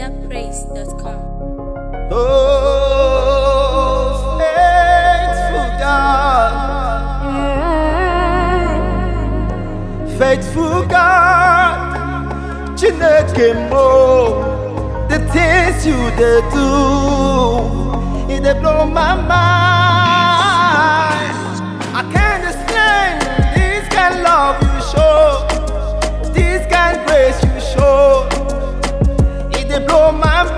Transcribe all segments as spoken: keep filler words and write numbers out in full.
niger praise dot com. Oh, faithful God, mm, faithful God, Chineke mo, the things you dey do, it dey blow my mind. I can't explain this kind of love you show, this kind of grace you show, it dey blow my mind.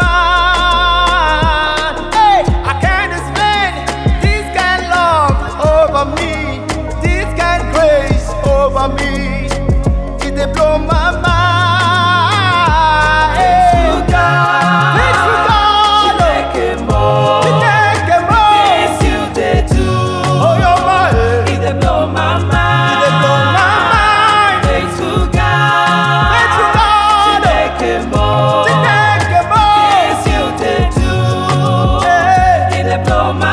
Over me, it dey blow my mind. Faithful God, faithful God, Chineke mo, Chineke mo, things you dey do, oh your mind, it dey blow my mind, it dey blow my mind. Faithful God, faithful God, Chineke mo, Chineke mo, things you dey do, yeah, it dey blow my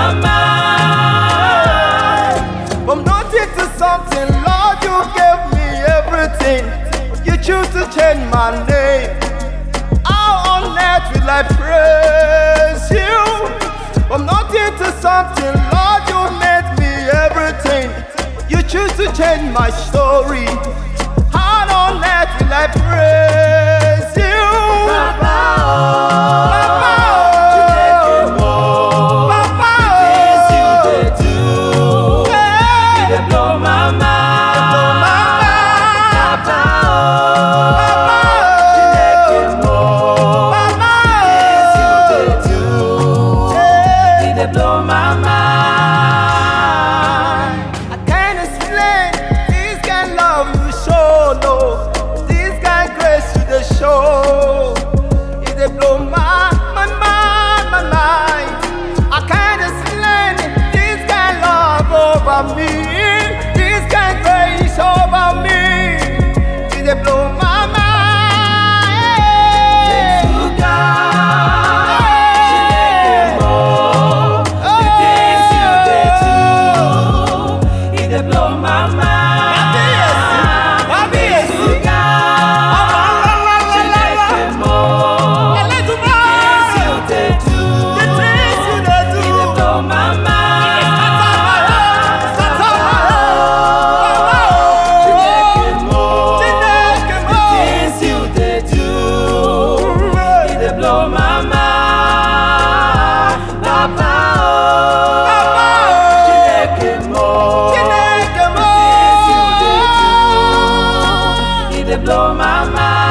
mind. From nothing to something, you gave me everything. You choose to change my name. How on earth will I praise you? From nothing to something, Lord, you made me everything. You choose to change my story. How on earth will I praise you? Papa, oh, Papa, oh, Papa, oh, the things you dey do, yeah, you dey blow my mind. Blow my mind. I can't explain this kind of love you show, no. This kind of grace you dey show, it dey blow my, my mind, my mind. I can't explain this kind of love over me, this kind of grace over me, it dey blow my mind. Blow my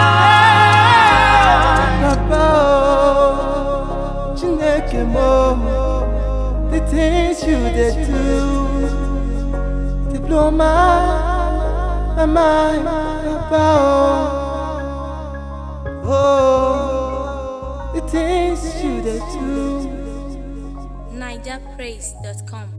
mind, Papa, oh, Chineke mo, the things you dey do, they blow my, my mind, Papa, oh, oh, the things you dey do. niger praise dot com.